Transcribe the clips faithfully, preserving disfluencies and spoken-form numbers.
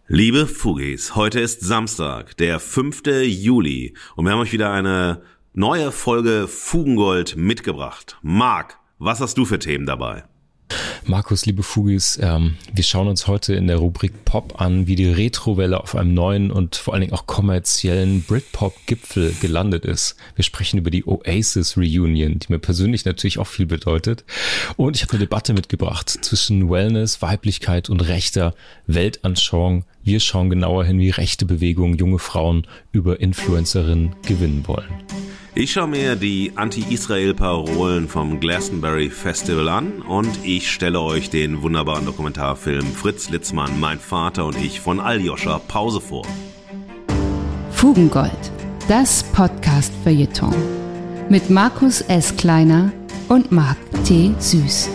Liebe Fugis, heute ist Samstag, der fünfte Juli und wir haben euch wieder eine neue Folge Fugengold mitgebracht. Marc, was hast du für Themen dabei? Markus, liebe Fugis, ähm, wir schauen uns heute in der Rubrik Pop an, wie die Retrowelle auf einem neuen und vor allen Dingen auch kommerziellen Britpop-Gipfel gelandet ist. Wir sprechen über die Oasis-Reunion, die mir persönlich natürlich auch viel bedeutet. Und ich habe eine Debatte mitgebracht zwischen Wellness, Weiblichkeit und rechter Weltanschauung. Wir schauen genauer hin, wie rechte Bewegungen junge Frauen über Influencerinnen gewinnen wollen. Ich schaue mir die Anti-Israel-Parolen vom Glastonbury Festival an und ich stelle euch den wunderbaren Dokumentarfilm Fritz Litzmann, Mein Vater und ich von Aljoscha Pause vor. Fugengold, das Podcast-Feuilleton mit Markus S. Kleiner und Marc T. Süß.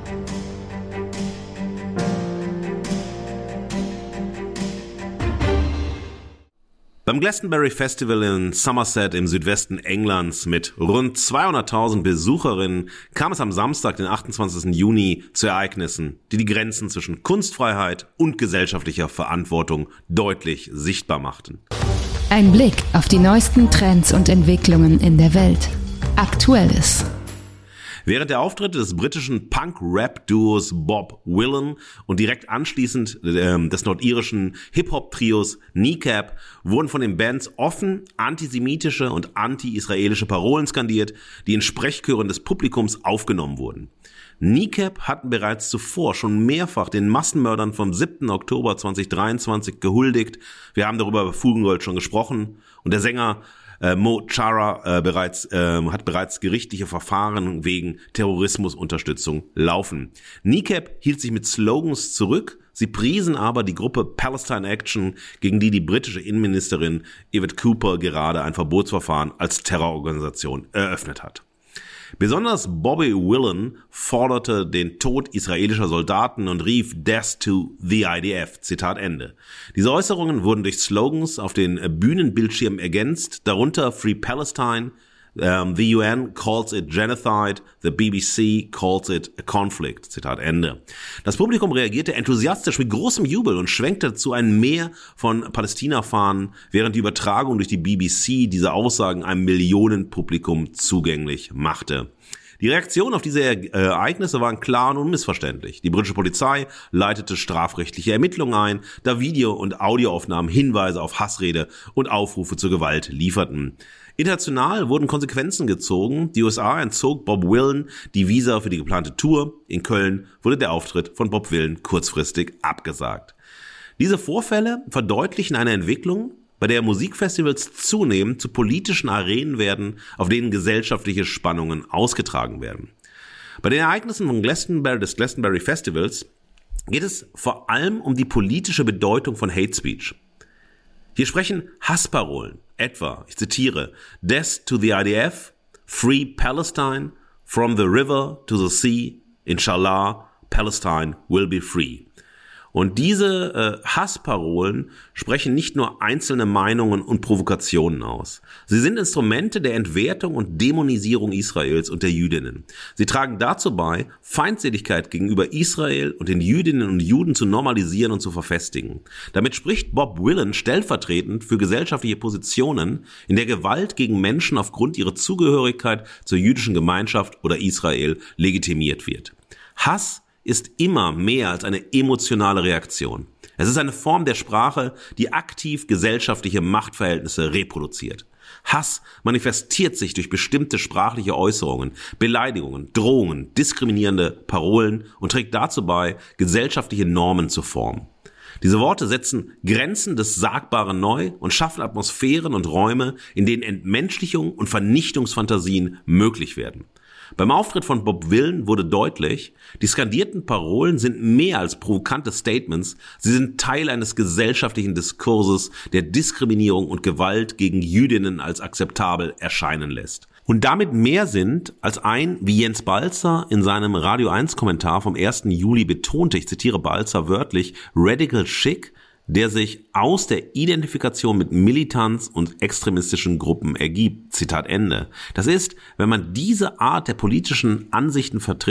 Beim Glastonbury Festival in Somerset im Südwesten Englands mit rund zweihunderttausend Besucherinnen kam es am Samstag, den achtundzwanzigsten Juni, zu Ereignissen, die die Grenzen zwischen Kunstfreiheit und gesellschaftlicher Verantwortung deutlich sichtbar machten. Ein Blick auf die neuesten Trends und Entwicklungen in der Welt. Aktuelles. Während der Auftritte des britischen Punk-Rap-Duos Bob Willen und direkt anschließend äh, des nordirischen Hip-Hop-Trios Kneecap wurden von den Bands offen antisemitische und anti-israelische Parolen skandiert, die in Sprechchören des Publikums aufgenommen wurden. Kneecap hatten bereits zuvor schon mehrfach den Massenmördern vom siebten Oktober zweitausenddreiundzwanzig gehuldigt. Wir haben darüber bei Fugengold schon gesprochen und der Sänger Äh, Mo Chara äh, bereits äh, hat bereits gerichtliche Verfahren wegen Terrorismusunterstützung laufen. Kneecap hielt sich mit Slogans zurück, sie priesen aber die Gruppe Palestine Action, gegen die die britische Innenministerin Yvette Cooper gerade ein Verbotsverfahren als Terrororganisation eröffnet hat. Besonders Bobby Willen forderte den Tod israelischer Soldaten und rief Death to the I D F, Zitat Ende. Diese Äußerungen wurden durch Slogans auf den Bühnenbildschirmen ergänzt, darunter Free Palestine, um, the U N calls it genocide, the B B C calls it a conflict, Zitat Ende. Das Publikum reagierte enthusiastisch mit großem Jubel und schwenkte zu einem Meer von Palästina-Fahnen, während die Übertragung durch die B B C diese Aussagen einem Millionenpublikum zugänglich machte. Die Reaktionen auf diese Ereignisse waren klar und unmissverständlich. Die britische Polizei leitete strafrechtliche Ermittlungen ein, da Video- und Audioaufnahmen Hinweise auf Hassrede und Aufrufe zur Gewalt lieferten. International wurden Konsequenzen gezogen. Die U S A entzog Bob Willen die Visa für die geplante Tour. In Köln wurde der Auftritt von Bob Willen kurzfristig abgesagt. Diese Vorfälle verdeutlichen eine Entwicklung, bei der Musikfestivals zunehmend zu politischen Arenen werden, auf denen gesellschaftliche Spannungen ausgetragen werden. Bei den Ereignissen von Glastonbury, des Glastonbury Festivals geht es vor allem um die politische Bedeutung von Hate Speech. Hier sprechen Hassparolen, etwa, ich zitiere, Death to the I D F, Free Palestine, From the River to the Sea, Inshallah, Palestine will be free. Und diese äh, Hassparolen sprechen nicht nur einzelne Meinungen und Provokationen aus. Sie sind Instrumente der Entwertung und Dämonisierung Israels und der Jüdinnen. Sie tragen dazu bei, Feindseligkeit gegenüber Israel und den Jüdinnen und Juden zu normalisieren und zu verfestigen. Damit spricht Bob Willen stellvertretend für gesellschaftliche Positionen, in der Gewalt gegen Menschen aufgrund ihrer Zugehörigkeit zur jüdischen Gemeinschaft oder Israel legitimiert wird. Hass ist immer mehr als eine emotionale Reaktion. Es ist eine Form der Sprache, die aktiv gesellschaftliche Machtverhältnisse reproduziert. Hass manifestiert sich durch bestimmte sprachliche Äußerungen, Beleidigungen, Drohungen, diskriminierende Parolen und trägt dazu bei, gesellschaftliche Normen zu formen. Diese Worte setzen Grenzen des Sagbaren neu und schaffen Atmosphären und Räume, in denen Entmenschlichung und Vernichtungsfantasien möglich werden. Beim Auftritt von Bob Willen wurde deutlich, die skandierten Parolen sind mehr als provokante Statements, sie sind Teil eines gesellschaftlichen Diskurses, der Diskriminierung und Gewalt gegen Jüdinnen als akzeptabel erscheinen lässt. Und damit mehr sind als ein, wie Jens Balzer in seinem Radio eins Kommentar vom ersten Juli betonte, ich zitiere Balzer wörtlich, Radical Chic, der sich aus der Identifikation mit Militanz und extremistischen Gruppen ergibt. Zitat Ende. Das ist, wenn man diese Art der politischen Ansichten vertritt,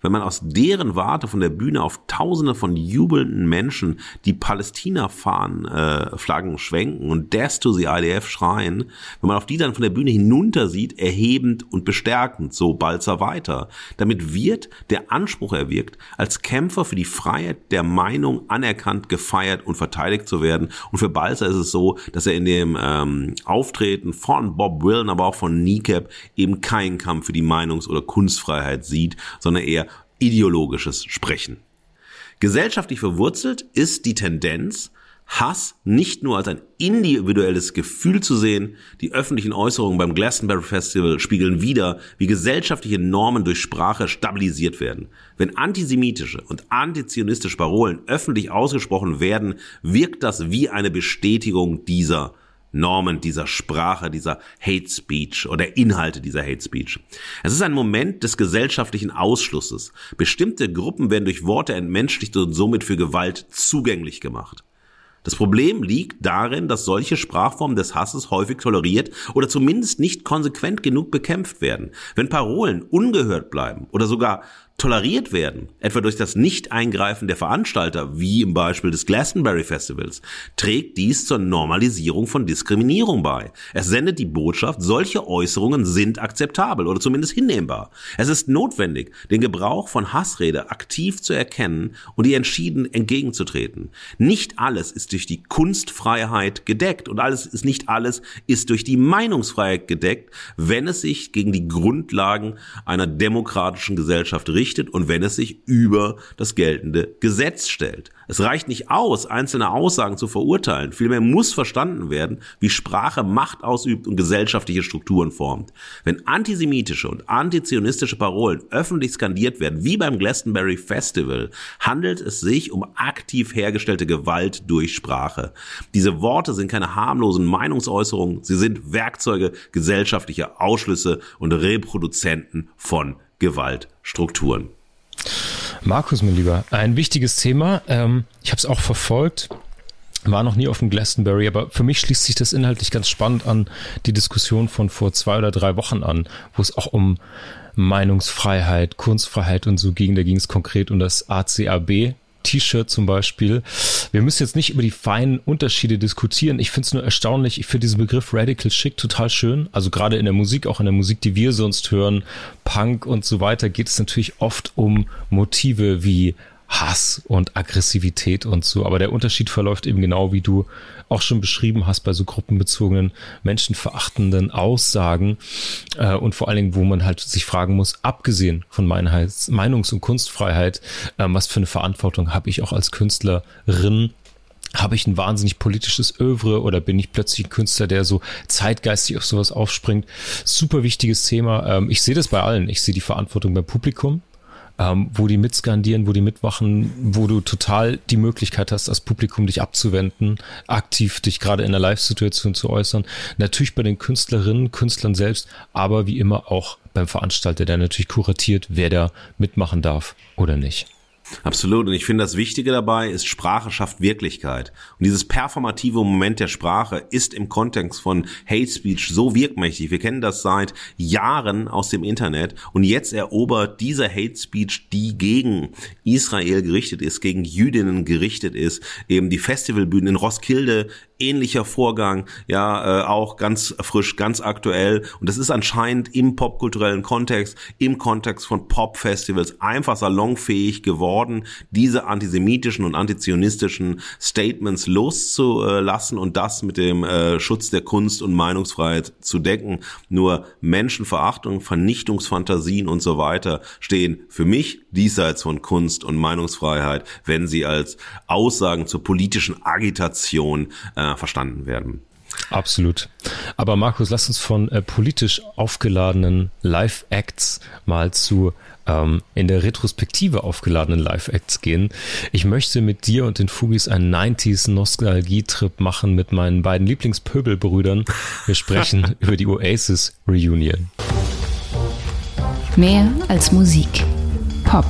wenn man aus deren Warte von der Bühne auf Tausende von jubelnden Menschen, die Palästina-Fahnen, äh, Flaggen schwenken und Death to the I D F schreien, wenn man auf die dann von der Bühne hinunter sieht, erhebend und bestärkend, so Balzer weiter. Damit wird der Anspruch erwirkt, als Kämpfer für die Freiheit der Meinung anerkannt, gefeiert und verteidigt zu werden. Und für Balzer ist es so, dass er in dem ähm, Auftreten von Bob Willen, aber auch von Kneecap eben keinen Kampf für die Meinungs- oder Kunstfreiheit sieht, sondern eher ideologisches Sprechen. Gesellschaftlich verwurzelt ist die Tendenz, Hass nicht nur als ein individuelles Gefühl zu sehen. Die öffentlichen Äußerungen beim Glastonbury Festival spiegeln wider, wie gesellschaftliche Normen durch Sprache stabilisiert werden. Wenn antisemitische und antizionistische Parolen öffentlich ausgesprochen werden, wirkt das wie eine Bestätigung dieser Normen, dieser Sprache, dieser Hate Speech oder Inhalte dieser Hate Speech. Es ist ein Moment des gesellschaftlichen Ausschlusses. Bestimmte Gruppen werden durch Worte entmenschlicht und somit für Gewalt zugänglich gemacht. Das Problem liegt darin, dass solche Sprachformen des Hasses häufig toleriert oder zumindest nicht konsequent genug bekämpft werden. Wenn Parolen ungehört bleiben oder sogar toleriert werden, etwa durch das Nicht-Eingreifen der Veranstalter, wie im Beispiel des Glastonbury Festivals, trägt dies zur Normalisierung von Diskriminierung bei. Es sendet die Botschaft, solche Äußerungen sind akzeptabel oder zumindest hinnehmbar. Es ist notwendig, den Gebrauch von Hassrede aktiv zu erkennen und ihr entschieden entgegenzutreten. Nicht alles ist durch die Kunstfreiheit gedeckt und alles ist nicht alles ist durch die Meinungsfreiheit gedeckt, wenn es sich gegen die Grundlagen einer demokratischen Gesellschaft richtet und wenn es sich über das geltende Gesetz stellt. Es reicht nicht aus, einzelne Aussagen zu verurteilen. Vielmehr muss verstanden werden, wie Sprache Macht ausübt und gesellschaftliche Strukturen formt. Wenn antisemitische und antizionistische Parolen öffentlich skandiert werden, wie beim Glastonbury Festival, handelt es sich um aktiv hergestellte Gewalt durch Sprache. Diese Worte sind keine harmlosen Meinungsäußerungen, sie sind Werkzeuge gesellschaftlicher Ausschlüsse und Reproduzenten von Gewaltstrukturen. Markus, mein Lieber, ein wichtiges Thema. Ähm, ich habe es auch verfolgt, war noch nie auf dem Glastonbury, aber für mich schließt sich das inhaltlich ganz spannend an die Diskussion von vor zwei oder drei Wochen an, wo es auch um Meinungsfreiheit, Kunstfreiheit und so ging. Da ging es konkret um das A C A B T-Shirt zum Beispiel. Wir müssen jetzt nicht über die feinen Unterschiede diskutieren. Ich finde es nur erstaunlich. Ich finde diesen Begriff Radical Chic total schön. Also gerade in der Musik, auch in der Musik, die wir sonst hören, Punk und so weiter, geht es natürlich oft um Motive wie Hass und Aggressivität und so. Aber der Unterschied verläuft eben genau, wie du auch schon beschrieben hast, bei so gruppenbezogenen, menschenverachtenden Aussagen äh, und vor allen Dingen, wo man halt sich fragen muss, abgesehen von Meinheits-, Meinungs- und Kunstfreiheit, äh, was für eine Verantwortung habe ich auch als Künstlerin? Habe ich ein wahnsinnig politisches Övre oder bin ich plötzlich ein Künstler, der so zeitgeistig auf sowas aufspringt? Super wichtiges Thema. Ähm, ich sehe das bei allen. Ich sehe die Verantwortung beim Publikum, Ähm, wo die mitskandieren, wo die mitmachen, wo du total die Möglichkeit hast, als Publikum dich abzuwenden, aktiv dich gerade in einer Live-Situation zu äußern. Natürlich bei den Künstlerinnen, Künstlern selbst, aber wie immer auch beim Veranstalter, der natürlich kuratiert, wer da mitmachen darf oder nicht. Absolut. Und ich finde, das Wichtige dabei ist, Sprache schafft Wirklichkeit. Und dieses performative Moment der Sprache ist im Kontext von Hate Speech so wirkmächtig. Wir kennen das seit Jahren aus dem Internet. Und jetzt erobert dieser Hate Speech, die gegen Israel gerichtet ist, gegen Jüdinnen gerichtet ist, eben die Festivalbühnen in Roskilde, ähnlicher Vorgang, ja, äh, auch ganz frisch, ganz aktuell. Und das ist anscheinend im popkulturellen Kontext, im Kontext von Pop-Festivals einfach salonfähig geworden, diese antisemitischen und antizionistischen Statements loszulassen und das mit dem äh, Schutz der Kunst- und Meinungsfreiheit zu decken. Nur Menschenverachtung, Vernichtungsfantasien und so weiter stehen für mich diesseits von Kunst- und Meinungsfreiheit, wenn sie als Aussagen zur politischen Agitation äh, verstanden werden. Absolut. Aber Markus, lass uns von äh, politisch aufgeladenen Live-Acts mal zu ähm, in der Retrospektive aufgeladenen Live-Acts gehen. Ich möchte mit dir und den Fugis einen neunziger-Nostalgie-Trip machen mit meinen beiden Lieblingspöbelbrüdern. Wir sprechen über die Oasis Reunion. Mehr als Musik. Pop.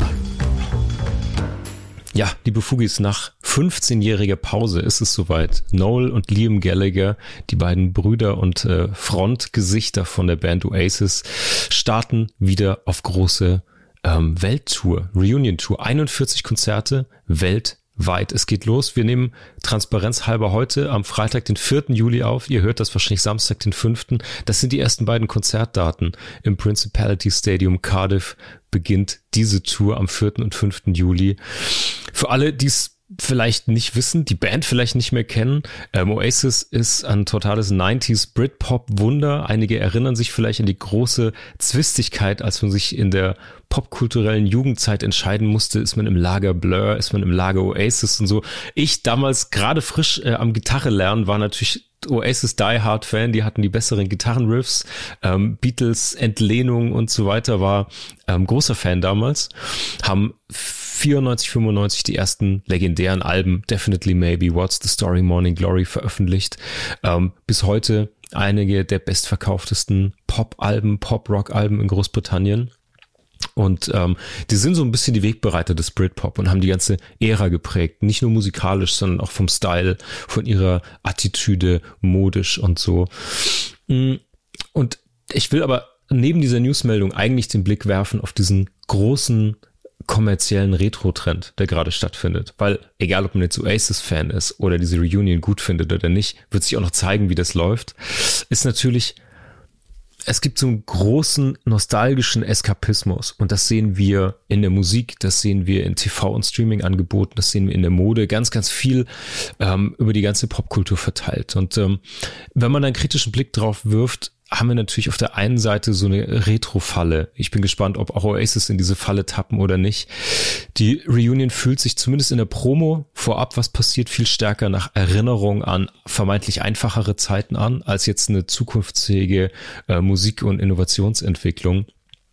Ja, liebe Fugis, nach fünfzehnjähriger Pause ist es soweit. Noel und Liam Gallagher, die beiden Brüder und äh, Frontgesichter von der Band Oasis, starten wieder auf große ähm, Welttour, Reunion-Tour, einundvierzig Konzerte weltweit. Es geht los. Wir nehmen Transparenz halber heute am Freitag, den vierten Juli auf. Ihr hört das wahrscheinlich Samstag, den fünften Das sind die ersten beiden Konzertdaten. Im Principality Stadium Cardiff beginnt diese Tour am vierten und fünften Juli. Für alle, die es vielleicht nicht wissen, die Band vielleicht nicht mehr kennen. Ähm, Oasis ist ein totales neunziger Britpop-Wunder. Einige erinnern sich vielleicht an die große Zwistigkeit, als man sich in der popkulturellen Jugendzeit entscheiden musste, ist man im Lager Blur, ist man im Lager Oasis und so. Ich damals gerade frisch äh, am Gitarre lernen, war natürlich Oasis Die Hard Fan, die hatten die besseren Gitarrenriffs, ähm, Beatles Entlehnung und so weiter, war ähm, großer Fan damals, haben vierundneunzig, fünfundneunzig die ersten legendären Alben, Definitely Maybe, What's the Story, Morning Glory veröffentlicht. Ähm, bis heute einige der bestverkauftesten Pop-Alben, Pop-Rock-Alben in Großbritannien. Und ähm, die sind so ein bisschen die Wegbereiter des Britpop und haben die ganze Ära geprägt. Nicht nur musikalisch, sondern auch vom Style, von ihrer Attitüde, modisch und so. Und ich will aber neben dieser Newsmeldung eigentlich den Blick werfen auf diesen großen kommerziellen Retro-Trend, der gerade stattfindet. Weil egal, ob man jetzt Oasis-Fan ist oder diese Reunion gut findet oder nicht, wird sich auch noch zeigen, wie das läuft, ist natürlich, es gibt so einen großen nostalgischen Eskapismus und das sehen wir in der Musik, das sehen wir in T V- und Streaming-Angeboten, das sehen wir in der Mode, ganz, ganz viel ähm, über die ganze Popkultur verteilt. Und ähm, wenn man einen kritischen Blick drauf wirft, haben wir natürlich auf der einen Seite so eine Retro-Falle. Ich bin gespannt, ob auch Oasis in diese Falle tappen oder nicht. Die Reunion fühlt sich zumindest in der Promo vorab, was passiert, viel stärker nach Erinnerung an vermeintlich einfachere Zeiten an, als jetzt eine zukunftsfähige äh, Musik- und Innovationsentwicklung.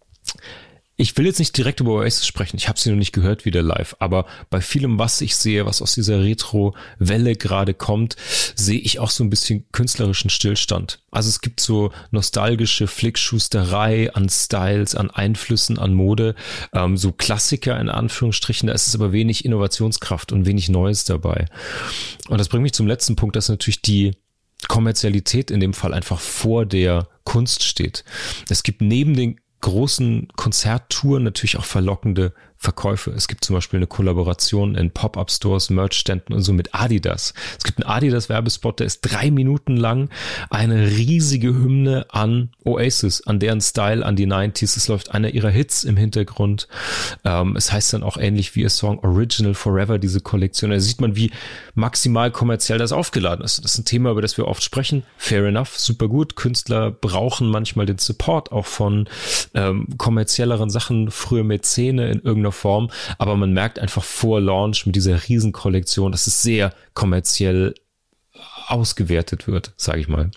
Ich will jetzt nicht direkt über Oasis sprechen, ich habe sie noch nicht gehört wieder live, aber bei vielem, was ich sehe, was aus dieser Retro-Welle gerade kommt, sehe ich auch so ein bisschen künstlerischen Stillstand. Also es gibt so nostalgische Flickschusterei an Styles, an Einflüssen, an Mode, ähm, so Klassiker in Anführungsstrichen, da ist es aber wenig Innovationskraft und wenig Neues dabei. Und das bringt mich zum letzten Punkt, dass natürlich die Kommerzialität in dem Fall einfach vor der Kunst steht. Es gibt neben den großen Konzerttouren natürlich auch verlockende Verkäufe. Es gibt zum Beispiel eine Kollaboration in Pop-Up-Stores, Merch-Ständen und so mit Adidas. Es gibt einen Adidas-Werbespot, der ist drei Minuten lang, eine riesige Hymne an Oasis, an deren Style, an die neunziger. Es läuft einer ihrer Hits im Hintergrund. Ähm, es heißt dann auch ähnlich wie ihr Song Original Forever, diese Kollektion. Da sieht man, wie maximal kommerziell das aufgeladen ist. Das ist ein Thema, über das wir oft sprechen. Fair enough, super gut. Künstler brauchen manchmal den Support auch von ähm, kommerzielleren Sachen, früher Mäzene in irgendeiner Form, aber man merkt einfach vor Launch mit dieser Riesenkollektion, dass es sehr kommerziell ausgewertet wird, sage ich mal.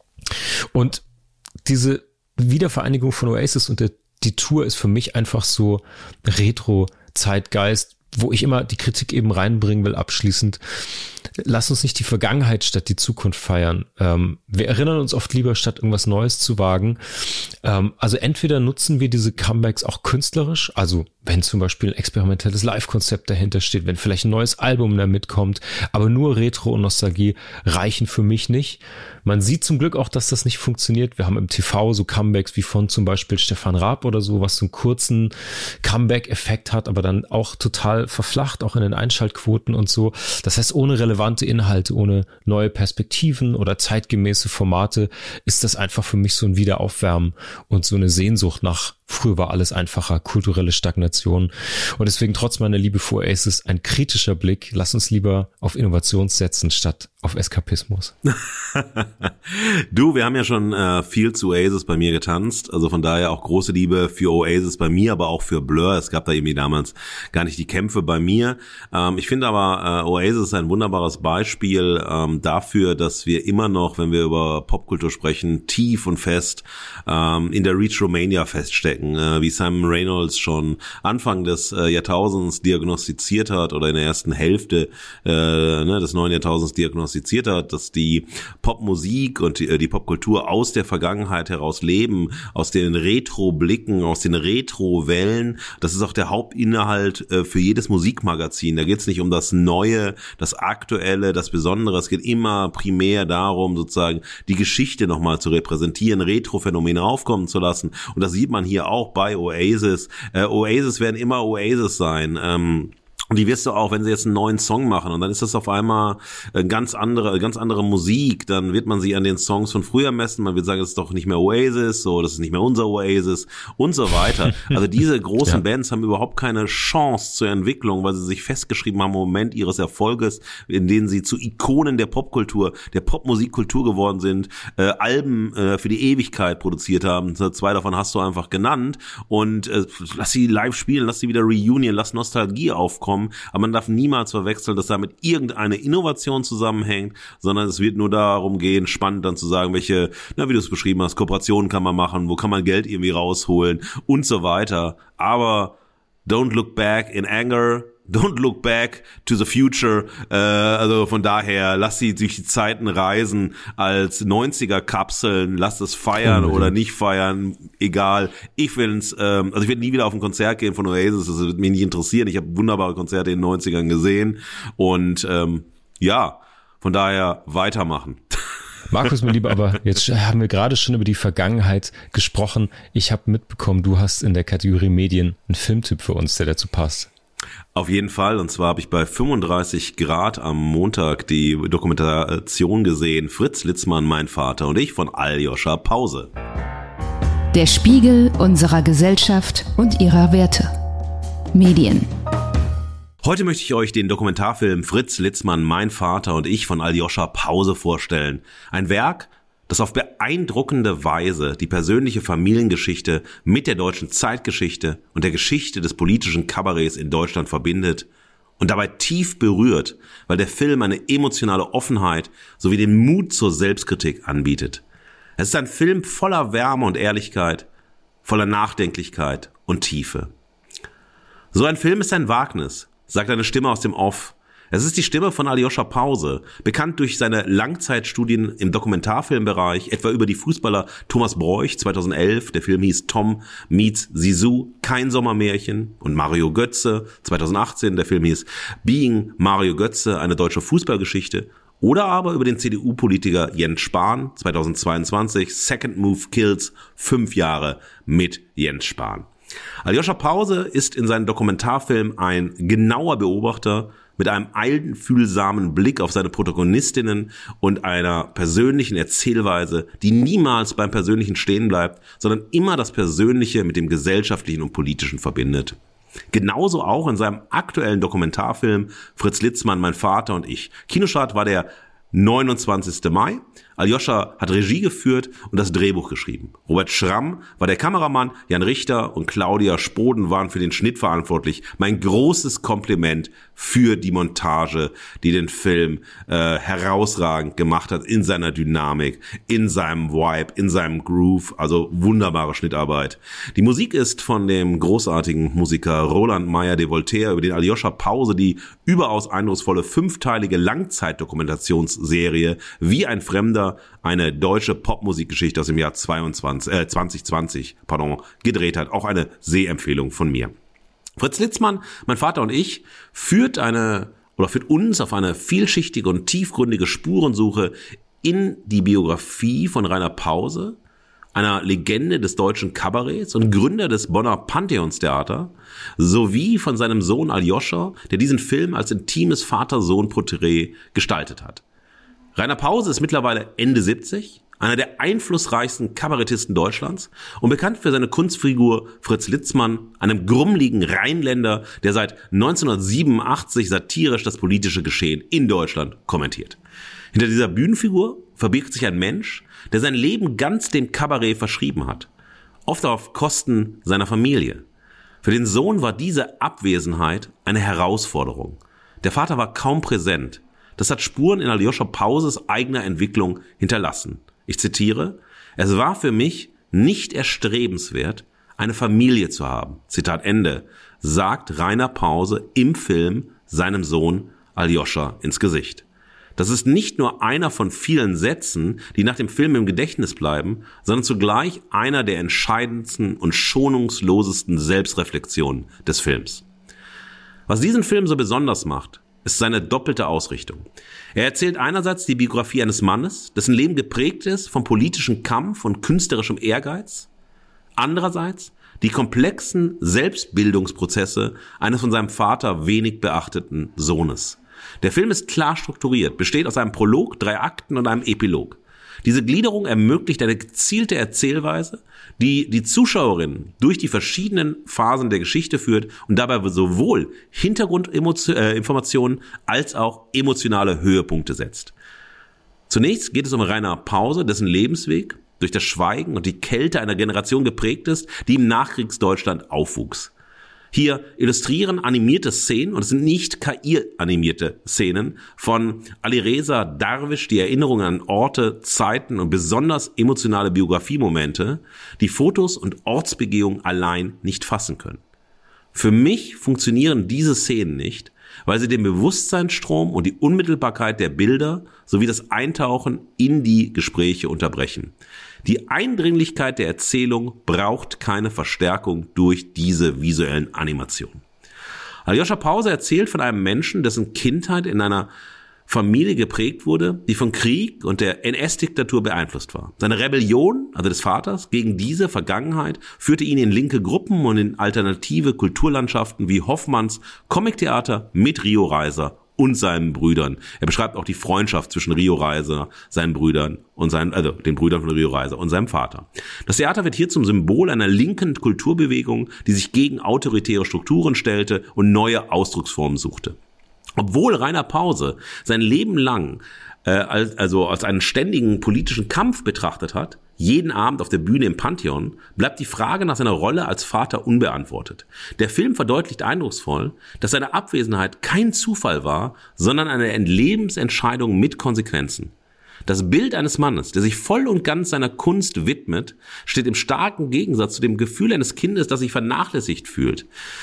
Und diese Wiedervereinigung von Oasis und der, die Tour ist für mich einfach so Retro-Zeitgeist, wo ich immer die Kritik eben reinbringen will, abschließend. Lass uns nicht die Vergangenheit statt die Zukunft feiern. Ähm, wir erinnern uns oft lieber, statt irgendwas Neues zu wagen. Ähm, also entweder nutzen wir diese Comebacks auch künstlerisch, also wenn zum Beispiel ein experimentelles Live-Konzept dahinter steht, wenn vielleicht ein neues Album da mitkommt, aber nur Retro und Nostalgie reichen für mich nicht. Man sieht zum Glück auch, dass das nicht funktioniert. Wir haben im T V so Comebacks wie von zum Beispiel Stefan Raab oder so, was so einen kurzen Comeback-Effekt hat, aber dann auch total verflacht, auch in den Einschaltquoten und so. Das heißt, ohne relevante Inhalte, ohne neue Perspektiven oder zeitgemäße Formate ist das einfach für mich so ein Wiederaufwärmen und so eine Sehnsucht nach früher war alles einfacher, kulturelle Stagnation. Und deswegen trotz meiner Liebe für Oasis ein kritischer Blick. Lass uns lieber auf Innovation setzen, statt auf Eskapismus. Du, wir haben ja schon äh, viel zu Oasis bei mir getanzt, also von daher auch große Liebe für Oasis bei mir, aber auch für Blur. Es gab da irgendwie damals gar nicht die Kämpfe bei mir. Ähm, ich finde aber, äh, Oasis ist ein wunderbares Beispiel ähm, dafür, dass wir immer noch, wenn wir über Popkultur sprechen, tief und fest ähm, in der Retromania feststecken, äh, wie Simon Reynolds schon Anfang des äh, Jahrtausends diagnostiziert hat oder in der ersten Hälfte äh, ne, des neuen Jahrtausends diagnostiziert hat, dass die Popmusik und die, die Popkultur aus der Vergangenheit heraus leben, aus den Retro-Blicken, aus den Retro-Wellen. Das ist auch der Hauptinhalt äh, für jedes Musikmagazin. Da geht es nicht um das Neue, das Aktuelle, das Besondere. Es geht immer primär darum, sozusagen die Geschichte nochmal zu repräsentieren, Retro-Phänomene aufkommen zu lassen. Und das sieht man hier auch bei Oasis. Äh, Oasis werden immer Oasis sein. Ähm, Und die wirst du auch, wenn sie jetzt einen neuen Song machen und dann ist das auf einmal ganz andere, ganz andere Musik, dann wird man sie an den Songs von früher messen, man wird sagen, das ist doch nicht mehr Oasis, so, das ist nicht mehr unser Oasis und so weiter. Also diese großen ja. Bands haben überhaupt keine Chance zur Entwicklung, weil sie sich festgeschrieben haben im Moment ihres Erfolges, in denen sie zu Ikonen der Popkultur, der Popmusikkultur geworden sind, äh, Alben äh, für die Ewigkeit produziert haben. Zwei davon hast du einfach genannt und äh, lass sie live spielen, lass sie wieder Reunion, lass Nostalgie aufkommen. Aber man darf niemals verwechseln, dass damit irgendeine Innovation zusammenhängt, sondern es wird nur darum gehen, spannend dann zu sagen, welche, na, wie du es beschrieben hast, Kooperationen kann man machen, wo kann man Geld irgendwie rausholen und so weiter. Aber don't look back in anger. Don't look back to the future. Äh, also von daher, lass sie durch die Zeiten reisen als neunziger-Kapseln. Lass es feiern mhm. oder nicht feiern. Egal. Ich will's, ähm, also ich werde nie wieder auf ein Konzert gehen von Oasis. Das wird mich nicht interessieren. Ich habe wunderbare Konzerte in den neunzigern gesehen. Und ähm, ja, von daher weitermachen. Markus, mein Lieber, aber jetzt haben wir gerade schon über die Vergangenheit gesprochen. Ich habe mitbekommen, du hast in der Kategorie Medien einen Filmtipp für uns, der dazu passt. Auf jeden Fall, und zwar habe ich bei fünfunddreißig Grad am Montag die Dokumentation gesehen, Fritz Litzmann, mein Vater und ich von Aljoscha Pause. Der Spiegel unserer Gesellschaft und ihrer Werte. Medien. Heute möchte ich euch den Dokumentarfilm Fritz Litzmann, mein Vater und ich von Aljoscha Pause vorstellen. Ein Werk, das auf beeindruckende Weise die persönliche Familiengeschichte mit der deutschen Zeitgeschichte und der Geschichte des politischen Kabarets in Deutschland verbindet und dabei tief berührt, weil der Film eine emotionale Offenheit sowie den Mut zur Selbstkritik anbietet. Es ist ein Film voller Wärme und Ehrlichkeit, voller Nachdenklichkeit und Tiefe. So ein Film ist ein Wagnis, sagt eine Stimme aus dem Off. Es ist die Stimme von Aljoscha Pause, bekannt durch seine Langzeitstudien im Dokumentarfilmbereich, etwa über die Fußballer Thomas Broich zweitausendelf, der Film hieß Tom meets Zizou, Kein Sommermärchen, und Mario Götze zweitausendachtzehn, der Film hieß Being Mario Götze, eine deutsche Fußballgeschichte, oder aber über den C D U-Politiker Jens Spahn zweitausendzweiundzwanzig, Second Move Kills, fünf Jahre mit Jens Spahn. Aljoscha Pause ist in seinem Dokumentarfilm ein genauer Beobachter mit einem einfühlsamen Blick auf seine Protagonistinnen und einer persönlichen Erzählweise, die niemals beim Persönlichen stehen bleibt, sondern immer das Persönliche mit dem Gesellschaftlichen und Politischen verbindet. Genauso auch in seinem aktuellen Dokumentarfilm Fritz Litzmann, mein Vater und ich. Kinostart war der neunundzwanzigsten Mai. Aljoscha hat Regie geführt und das Drehbuch geschrieben. Robert Schramm war der Kameramann, Jan Richter und Claudia Spoden waren für den Schnitt verantwortlich. Mein großes Kompliment für die Montage, die den Film äh, herausragend gemacht hat in seiner Dynamik, in seinem Vibe, in seinem Groove. Also wunderbare Schnittarbeit. Die Musik ist von dem großartigen Musiker Roland Meyer de Voltaire, über den Aljoscha Pause die überaus eindrucksvolle fünfteilige Langzeitdokumentationsserie Wie ein Fremder, eine deutsche Popmusikgeschichte aus dem Jahr zweiundzwanzig, äh, zwanzig zwanzig pardon, gedreht hat. Auch eine Sehempfehlung von mir. Fritz Litzmann, mein Vater und ich, führt eine oder führt uns auf eine vielschichtige und tiefgründige Spurensuche in die Biografie von Rainer Pause, einer Legende des deutschen Kabarets und Gründer des Bonner Pantheonstheater, sowie von seinem Sohn Aljoscha, der diesen Film als intimes Vater-Sohn-Porträt gestaltet hat. Rainer Pause ist mittlerweile Ende siebzig, einer der einflussreichsten Kabarettisten Deutschlands und bekannt für seine Kunstfigur Fritz Litzmann, einem grummeligen Rheinländer, der seit neunzehnhundertsiebenundachtzig satirisch das politische Geschehen in Deutschland kommentiert. Hinter dieser Bühnenfigur verbirgt sich ein Mensch, der sein Leben ganz dem Kabarett verschrieben hat, oft auf Kosten seiner Familie. Für den Sohn war diese Abwesenheit eine Herausforderung. Der Vater war kaum präsent. Das hat Spuren in Aljoscha Pauses eigener Entwicklung hinterlassen. Ich zitiere: Es war für mich nicht erstrebenswert, eine Familie zu haben. Zitat Ende, sagt Rainer Pause im Film seinem Sohn Aljoscha ins Gesicht. Das ist nicht nur einer von vielen Sätzen, die nach dem Film im Gedächtnis bleiben, sondern zugleich einer der entscheidendsten und schonungslosesten Selbstreflexionen des Films. Was diesen Film so besonders macht, ist seine doppelte Ausrichtung. Er erzählt einerseits die Biografie eines Mannes, dessen Leben geprägt ist vom politischen Kampf und künstlerischem Ehrgeiz, andererseits die komplexen Selbstbildungsprozesse eines von seinem Vater wenig beachteten Sohnes. Der Film ist klar strukturiert, besteht aus einem Prolog, drei Akten und einem Epilog. Diese Gliederung ermöglicht eine gezielte Erzählweise, die die Zuschauerin durch die verschiedenen Phasen der Geschichte führt und dabei sowohl Hintergrundinformationen als auch emotionale Höhepunkte setzt. Zunächst geht es um Rainer Pause, dessen Lebensweg durch das Schweigen und die Kälte einer Generation geprägt ist, die im Nachkriegsdeutschland aufwuchs. Hier illustrieren animierte Szenen, und es sind nicht K I-animierte Szenen, von Alireza Darwish die Erinnerungen an Orte, Zeiten und besonders emotionale Biografiemomente, die Fotos und Ortsbegehungen allein nicht fassen können. Für mich funktionieren diese Szenen nicht, weil sie den Bewusstseinsstrom und die Unmittelbarkeit der Bilder sowie das Eintauchen in die Gespräche unterbrechen. Die Eindringlichkeit der Erzählung braucht keine Verstärkung durch diese visuellen Animationen. Aljoscha Pause erzählt von einem Menschen, dessen Kindheit in einer Familie geprägt wurde, die von Krieg und der N S-Diktatur beeinflusst war. Seine Rebellion, also des Vaters, gegen diese Vergangenheit führte ihn in linke Gruppen und in alternative Kulturlandschaften wie Hoffmanns Comictheater mit Rio Reiser und seinen Brüdern. Er beschreibt auch die Freundschaft zwischen Rio Reiser, seinen Brüdern und seinen, also den Brüdern von Rio Reiser und seinem Vater. Das Theater wird hier zum Symbol einer linken Kulturbewegung, die sich gegen autoritäre Strukturen stellte und neue Ausdrucksformen suchte. Obwohl Rainer Pause sein Leben lang äh, als, also als einen ständigen politischen Kampf betrachtet hat, jeden Abend auf der Bühne im Pantheon, bleibt die Frage nach seiner Rolle als Vater unbeantwortet. Der Film verdeutlicht eindrucksvoll, dass seine Abwesenheit kein Zufall war, sondern eine Lebensentscheidung mit Konsequenzen. Das Bild eines Mannes, der sich voll und ganz seiner Kunst widmet, steht im starken Gegensatz zu dem Gefühl eines Kindes, das sich vernachlässigt fühlt.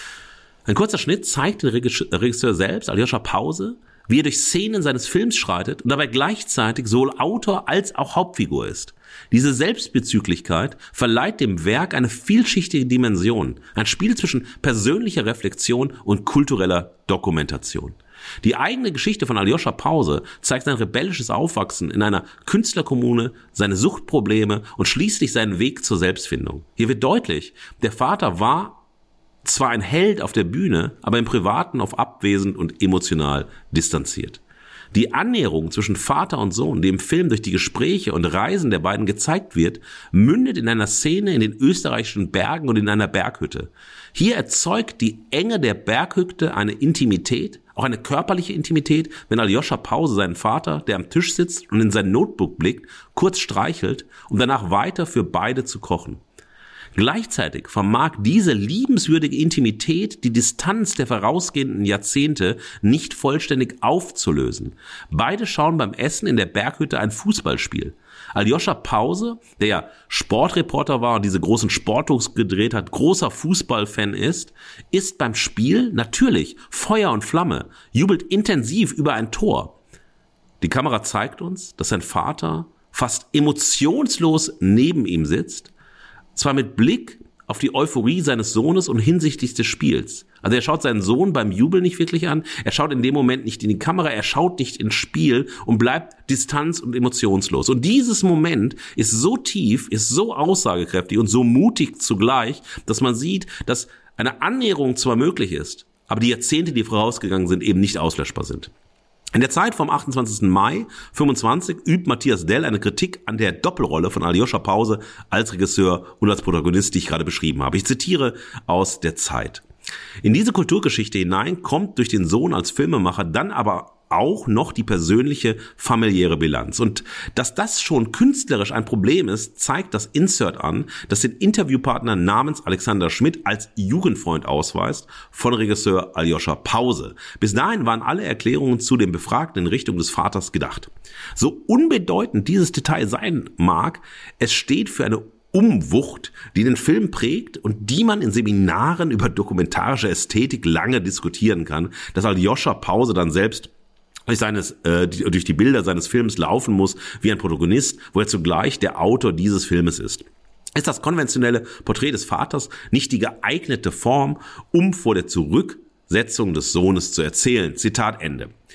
Ein kurzer Schnitt zeigt den Regisseur selbst, Aljoscha Pause, wie er durch Szenen seines Films schreitet und dabei gleichzeitig sowohl Autor als auch Hauptfigur ist. Diese Selbstbezüglichkeit verleiht dem Werk eine vielschichtige Dimension, ein Spiel zwischen persönlicher Reflexion und kultureller Dokumentation. Die eigene Geschichte von Aljoscha Pause zeigt sein rebellisches Aufwachsen in einer Künstlerkommune, seine Suchtprobleme und schließlich seinen Weg zur Selbstfindung. Hier wird deutlich, der Vater war zwar ein Held auf der Bühne, aber im Privaten oft abwesend und emotional distanziert. Die Annäherung zwischen Vater und Sohn, die im Film durch die Gespräche und Reisen der beiden gezeigt wird, mündet in einer Szene in den österreichischen Bergen und in einer Berghütte. Hier erzeugt die Enge der Berghütte eine Intimität, auch eine körperliche Intimität, wenn Aljoscha Pause seinen Vater, der am Tisch sitzt und in sein Notebook blickt, kurz streichelt, um danach weiter für beide zu kochen. Gleichzeitig vermag diese liebenswürdige Intimität die Distanz der vorausgehenden Jahrzehnte nicht vollständig aufzulösen. Beide schauen beim Essen in der Berghütte ein Fußballspiel. Aljoscha Pause, der ja Sportreporter war und diese großen Sportdokus gedreht hat, großer Fußballfan ist, ist beim Spiel natürlich Feuer und Flamme, jubelt intensiv über ein Tor. Die Kamera zeigt uns, dass sein Vater fast emotionslos neben ihm sitzt, zwar mit Blick auf die Euphorie seines Sohnes und hinsichtlich des Spiels. Also er schaut seinen Sohn beim Jubel nicht wirklich an, er schaut in dem Moment nicht in die Kamera, er schaut nicht ins Spiel und bleibt distanz- und emotionslos. Und dieses Moment ist so tief, ist so aussagekräftig und so mutig zugleich, dass man sieht, dass eine Annäherung zwar möglich ist, aber die Jahrzehnte, die vorausgegangen sind, eben nicht auslöschbar sind. In der Zeit vom achtundzwanzigsten Mai fünfundzwanzig übt Matthias Dell eine Kritik an der Doppelrolle von Aljoscha Pause als Regisseur und als Protagonist, die ich gerade beschrieben habe. Ich zitiere aus der Zeit. In diese Kulturgeschichte hinein kommt durch den Sohn als Filmemacher dann aber auch noch die persönliche familiäre Bilanz. Und dass das schon künstlerisch ein Problem ist, zeigt das Insert an, das den Interviewpartner namens Alexander Schmidt als Jugendfreund ausweist von Regisseur Aljoscha Pause. Bis dahin waren alle Erklärungen zu dem Befragten in Richtung des Vaters gedacht. So unbedeutend dieses Detail sein mag, es steht für eine Umwucht, die den Film prägt und die man in Seminaren über dokumentarische Ästhetik lange diskutieren kann, dass Aljoscha Pause dann selbst durch, seines, äh, durch die Bilder seines Films laufen muss wie ein Protagonist, wo er zugleich der Autor dieses Filmes ist. Ist das konventionelle Porträt des Vaters nicht die geeignete Form, um vor der Zurücksetzung des Sohnes zu erzählen? Zitat Ende.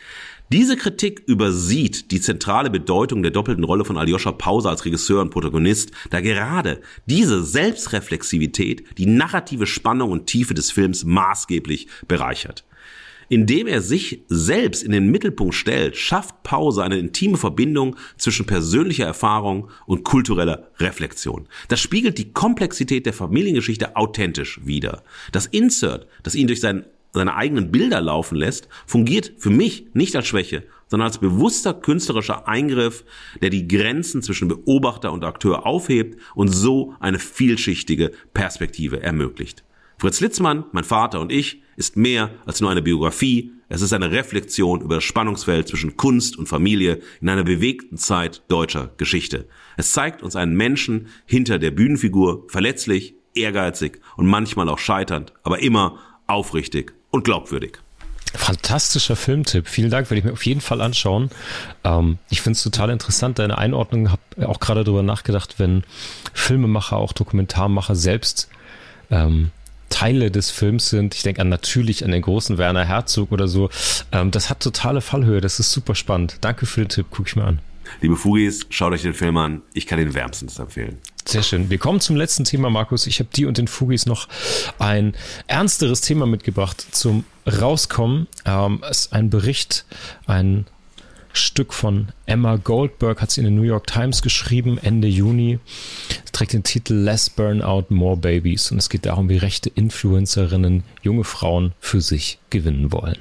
Diese Kritik übersieht die zentrale Bedeutung der doppelten Rolle von Aljoscha Pause als Regisseur und Protagonist, da gerade diese Selbstreflexivität die narrative Spannung und Tiefe des Films maßgeblich bereichert. Indem er sich selbst in den Mittelpunkt stellt, schafft Pause eine intime Verbindung zwischen persönlicher Erfahrung und kultureller Reflexion. Das spiegelt die Komplexität der Familiengeschichte authentisch wider. Das Insert, das ihn durch seinen seine eigenen Bilder laufen lässt, fungiert für mich nicht als Schwäche, sondern als bewusster künstlerischer Eingriff, der die Grenzen zwischen Beobachter und Akteur aufhebt und so eine vielschichtige Perspektive ermöglicht. Fritz Litzmann, mein Vater und ich, ist mehr als nur eine Biografie. Es ist eine Reflexion über das Spannungsfeld zwischen Kunst und Familie in einer bewegten Zeit deutscher Geschichte. Es zeigt uns einen Menschen hinter der Bühnenfigur, verletzlich, ehrgeizig und manchmal auch scheiternd, aber immer aufrichtig und glaubwürdig. Fantastischer Filmtipp. Vielen Dank, werde ich mir auf jeden Fall anschauen. Ähm, ich finde es total interessant, deine Einordnung. Ich habe auch gerade darüber nachgedacht, wenn Filmemacher, auch Dokumentarmacher selbst ähm, Teile des Films sind. Ich denke an natürlich an den großen Werner Herzog oder so. Ähm, das hat totale Fallhöhe. Das ist super spannend. Danke für den Tipp. Guck ich mir an. Liebe Fugis, schaut euch den Film an. Ich kann ihn wärmstens empfehlen. Sehr schön. Wir kommen zum letzten Thema, Markus. Ich habe dir und den Fugis noch ein ernsteres Thema mitgebracht zum Rauskommen. Ähm, es ist ein Bericht, ein Stück von Emma Goldberg, hat sie in den New York Times geschrieben, Ende Juni. Es trägt den Titel Less Burnout, More Babies. Und es geht darum, wie rechte Influencerinnen junge Frauen für sich gewinnen wollen.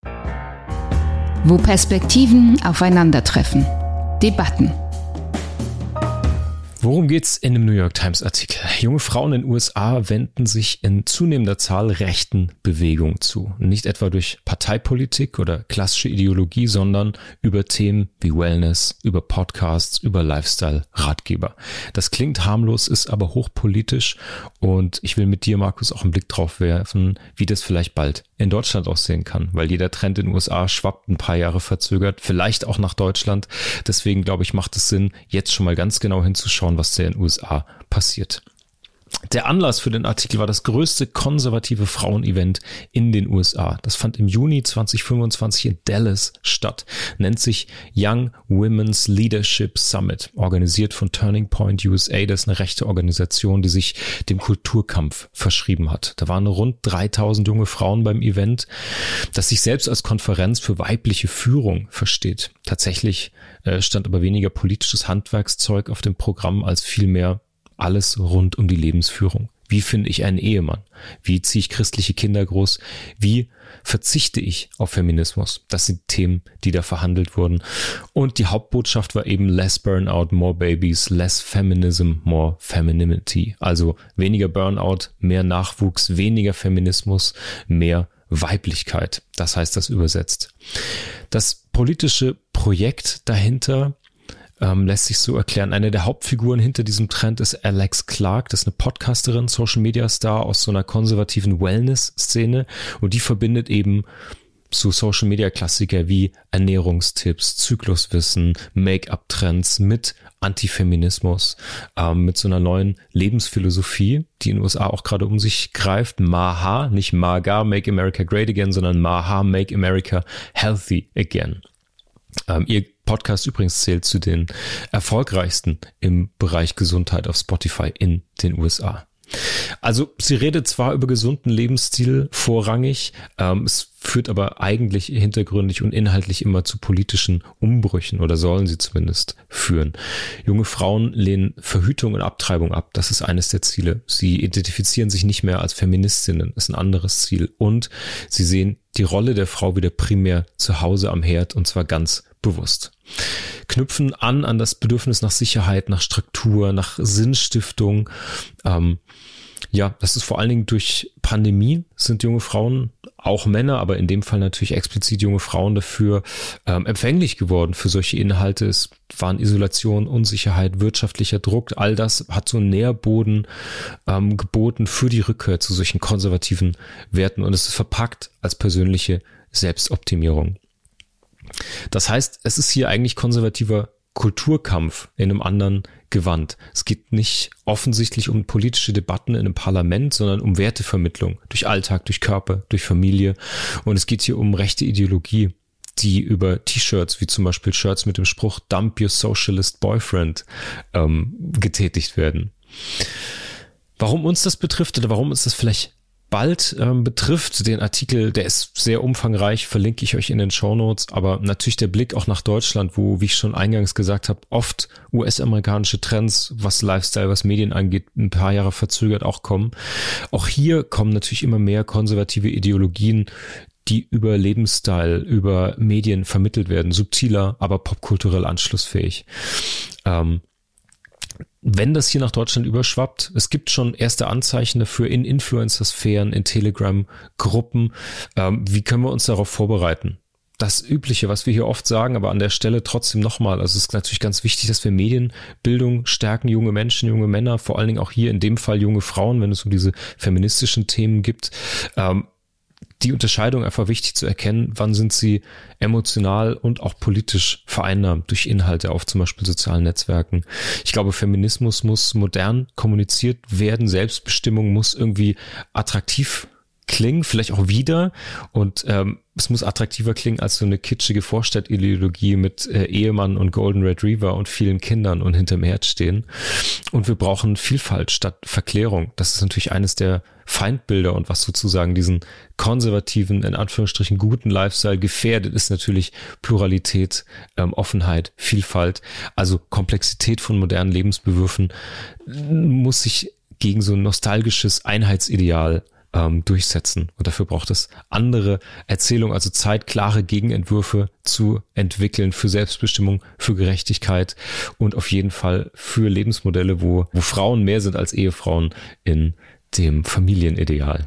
Wo Perspektiven aufeinandertreffen. Debatten. Worum geht's in dem New York Times Artikel? Junge Frauen in den U S A wenden sich in zunehmender Zahl rechten Bewegungen zu. Nicht etwa durch Parteipolitik oder klassische Ideologie, sondern über Themen wie Wellness, über Podcasts, über Lifestyle-Ratgeber. Das klingt harmlos, ist aber hochpolitisch und ich will mit dir, Markus, auch einen Blick drauf werfen, wie das vielleicht bald in Deutschland aussehen kann, weil jeder Trend in den U S A schwappt ein paar Jahre verzögert, vielleicht auch nach Deutschland. Deswegen, glaube ich, macht es Sinn, jetzt schon mal ganz genau hinzuschauen, was da in den U S A passiert. Der Anlass für den Artikel war das größte konservative Frauenevent in den U S A. Das fand im Juni zwanzig fünfundzwanzig in Dallas statt. Nennt sich Young Women's Leadership Summit, organisiert von Turning Point U S A. Das ist eine rechte Organisation, die sich dem Kulturkampf verschrieben hat. Da waren rund dreitausend junge Frauen beim Event, das sich selbst als Konferenz für weibliche Führung versteht. Tatsächlich äh, stand aber weniger politisches Handwerkszeug auf dem Programm als vielmehr alles rund um die Lebensführung. Wie finde ich einen Ehemann? Wie ziehe ich christliche Kinder groß? Wie verzichte ich auf Feminismus? Das sind Themen, die da verhandelt wurden. Und die Hauptbotschaft war eben less Burnout, more babies, less feminism, more femininity. Also weniger Burnout, mehr Nachwuchs, weniger Feminismus, mehr Weiblichkeit. Das heißt das übersetzt. Das politische Projekt dahinter Ähm, lässt sich so erklären. Eine der Hauptfiguren hinter diesem Trend ist Alex Clark. Das ist eine Podcasterin, Social-Media-Star aus so einer konservativen Wellness-Szene. Und die verbindet eben so Social-Media-Klassiker wie Ernährungstipps, Zykluswissen, Make-up-Trends mit Antifeminismus, ähm, mit so einer neuen Lebensphilosophie, die in den U S A auch gerade um sich greift. MAHA, nicht MAGA, Make America Great Again, sondern MAHA, Make America Healthy Again. Ähm, ihr Podcast übrigens zählt zu den erfolgreichsten im Bereich Gesundheit auf Spotify in den U S A. Also sie redet zwar über gesunden Lebensstil vorrangig, ähm, es führt aber eigentlich hintergründig und inhaltlich immer zu politischen Umbrüchen oder sollen sie zumindest führen. Junge Frauen lehnen Verhütung und Abtreibung ab, das ist eines der Ziele. Sie identifizieren sich nicht mehr als Feministinnen, ist ein anderes Ziel. Und sie sehen die Rolle der Frau wieder primär zu Hause am Herd und zwar ganz bewusst. Knüpfen an an das Bedürfnis nach Sicherheit, nach Struktur, nach Sinnstiftung. Ähm, ja, das ist vor allen Dingen durch Pandemie sind junge Frauen, auch Männer, aber in dem Fall natürlich explizit junge Frauen dafür ähm, empfänglich geworden für solche Inhalte. Es waren Isolation, Unsicherheit, wirtschaftlicher Druck. All das hat so einen Nährboden ähm, geboten für die Rückkehr zu solchen konservativen Werten und es ist verpackt als persönliche Selbstoptimierung. Das heißt, es ist hier eigentlich konservativer Kulturkampf in einem anderen Gewand. Es geht nicht offensichtlich um politische Debatten in einem Parlament, sondern um Wertevermittlung durch Alltag, durch Körper, durch Familie. Und es geht hier um rechte Ideologie, die über T-Shirts, wie zum Beispiel Shirts mit dem Spruch Dump your socialist boyfriend, ähm, getätigt werden. Warum uns das betrifft oder warum uns das vielleicht bald ähm, betrifft, den Artikel, der ist sehr umfangreich, verlinke ich euch in den Shownotes, aber natürlich der Blick auch nach Deutschland, wo, wie ich schon eingangs gesagt habe, oft U S-amerikanische Trends, was Lifestyle, was Medien angeht, ein paar Jahre verzögert auch kommen. Auch hier kommen natürlich immer mehr konservative Ideologien, die über Lebensstil, über Medien vermittelt werden, subtiler, aber popkulturell anschlussfähig. Ähm, Wenn das hier nach Deutschland überschwappt, es gibt schon erste Anzeichen dafür in Influencer-Sphären, in Telegram-Gruppen. Ähm, wie können wir uns darauf vorbereiten? Das Übliche, was wir hier oft sagen, aber an der Stelle trotzdem nochmal. Also es ist natürlich ganz wichtig, dass wir Medienbildung stärken, junge Menschen, junge Männer, vor allen Dingen auch hier in dem Fall junge Frauen, wenn es um diese feministischen Themen gibt. Ähm, die Unterscheidung einfach wichtig zu erkennen, wann sind sie emotional und auch politisch vereinnahmt durch Inhalte auf zum Beispiel sozialen Netzwerken. Ich glaube, Feminismus muss modern kommuniziert werden, Selbstbestimmung muss irgendwie attraktiv klingen, vielleicht auch wieder, und ähm, es muss attraktiver klingen als so eine kitschige Vorstadtideologie mit äh, Ehemann und Golden Retriever und vielen Kindern und hinterm Herd stehen. Und wir brauchen Vielfalt statt Verklärung. Das ist natürlich eines der Feindbilder und was sozusagen diesen konservativen, in Anführungsstrichen guten Lifestyle gefährdet, ist natürlich Pluralität, ähm, Offenheit, Vielfalt. Also Komplexität von modernen Lebensbewürfen muss sich gegen so ein nostalgisches Einheitsideal ähm, durchsetzen. Und dafür braucht es andere Erzählungen, also Zeit, klare Gegenentwürfe zu entwickeln für Selbstbestimmung, für Gerechtigkeit und auf jeden Fall für Lebensmodelle, wo, wo Frauen mehr sind als Ehefrauen in dem Familienideal.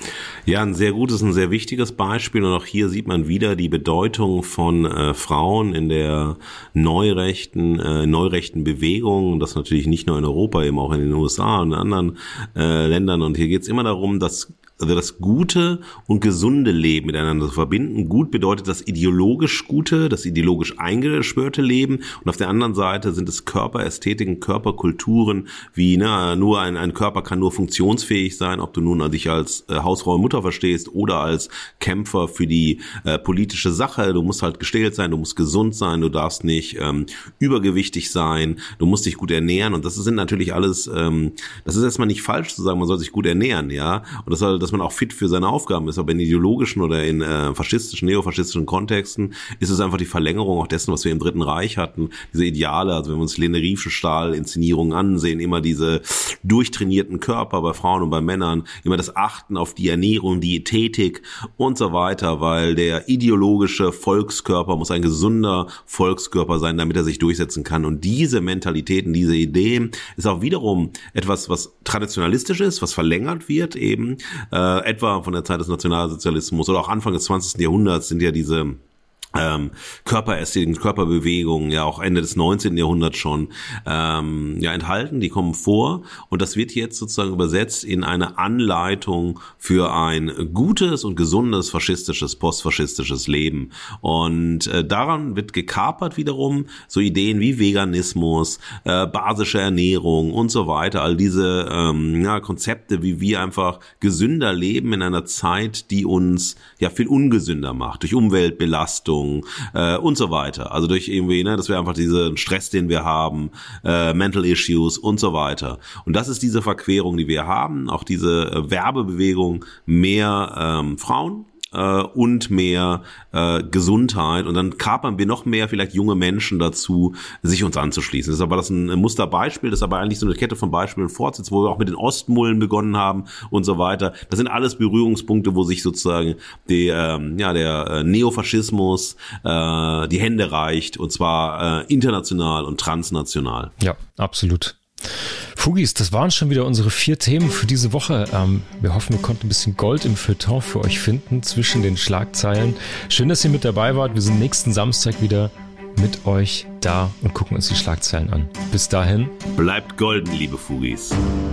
Ja, ein sehr gutes, ein sehr wichtiges Beispiel, und auch hier sieht man wieder die Bedeutung von äh, Frauen in der neurechten, äh, neurechten Bewegung, das natürlich nicht nur in Europa, eben auch in den U S A und in anderen äh, Ländern, und hier geht es immer darum, dass also das gute und gesunde Leben miteinander zu verbinden. Gut bedeutet das ideologisch gute, das ideologisch eingeschwörte Leben, und auf der anderen Seite sind es Körperästhetiken, Körperkulturen, wie ne, nur ein, ein Körper kann nur funktionsfähig sein, ob du nun dich als äh, Hausfrau und Mutter verstehst oder als Kämpfer für die äh, politische Sache. Du musst halt gestählt sein, du musst gesund sein, du darfst nicht ähm, übergewichtig sein, du musst dich gut ernähren, und das sind natürlich alles, ähm, das ist erstmal nicht falsch zu sagen, man soll sich gut ernähren, ja, und das soll dass man auch fit für seine Aufgaben ist, aber in ideologischen oder in äh, faschistischen, neofaschistischen Kontexten ist es einfach die Verlängerung auch dessen, was wir im Dritten Reich hatten, diese Ideale, also wenn wir uns Lene Riefenstahl-Inszenierungen ansehen, immer diese durchtrainierten Körper bei Frauen und bei Männern, immer das Achten auf die Ernährung, die Ästhetik und so weiter, weil der ideologische Volkskörper muss ein gesunder Volkskörper sein, damit er sich durchsetzen kann, und diese Mentalitäten, diese Ideen ist auch wiederum etwas, was traditionalistisch ist, was verlängert wird eben, äh, etwa von der Zeit des Nationalsozialismus oder auch Anfang des zwanzigsten Jahrhunderts sind ja diese ähm, Körperästhetiken, Körperbewegungen, ja auch Ende des neunzehnten Jahrhunderts schon ähm, ja enthalten, die kommen vor, und das wird jetzt sozusagen übersetzt in eine Anleitung für ein gutes und gesundes faschistisches, postfaschistisches Leben, und äh, daran wird gekapert wiederum so Ideen wie Veganismus, äh, basische Ernährung und so weiter, all diese ähm, ja, Konzepte, wie wir einfach gesünder leben in einer Zeit, die uns ja viel ungesünder macht, durch Umweltbelastung äh, und so weiter. Also durch irgendwie, ne, dass wir einfach diesen Stress, den wir haben, äh, Mental Issues und so weiter. Und das ist diese Verquerung, die wir haben, auch diese äh, Werbebewegung, mehr ähm, Frauen äh, und mehr äh, Gesundheit, und dann kapern wir noch mehr vielleicht junge Menschen dazu, sich uns anzuschließen. Deshalb war das ein Musterbeispiel, das ist aber eigentlich so eine Kette von Beispielen fortsetzt, wo wir auch mit den Ostmullen begonnen haben und so weiter. Das sind alles Berührungspunkte, wo sich sozusagen die, ähm, ja, der äh, Neofaschismus äh, die Hände reicht, und zwar äh, international und transnational. Ja, absolut. Fugis, das waren schon wieder unsere vier Themen für diese Woche. Ähm, wir hoffen, wir konnten ein bisschen Gold im Feuilleton für euch finden zwischen den Schlagzeilen. Schön, dass ihr mit dabei wart. Wir sind nächsten Samstag wieder mit euch da und gucken uns die Schlagzeilen an. Bis dahin. Bleibt golden, liebe Fugis.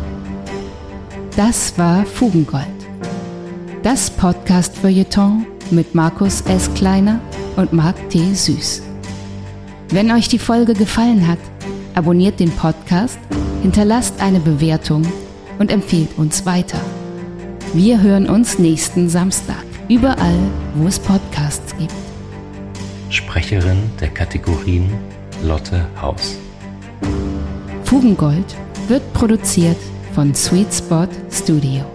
Das war Fugengold. Das Podcast-Feuilleton mit Markus S. Kleiner und Marc T. Süß. Wenn euch die Folge gefallen hat, abonniert den Podcast, hinterlasst eine Bewertung und empfehlt uns weiter. Wir hören uns nächsten Samstag, überall, wo es Podcasts gibt. Sprecherin der Kategorien Lotte Haus. Fugengold wird produziert von Sweet Spot Studio.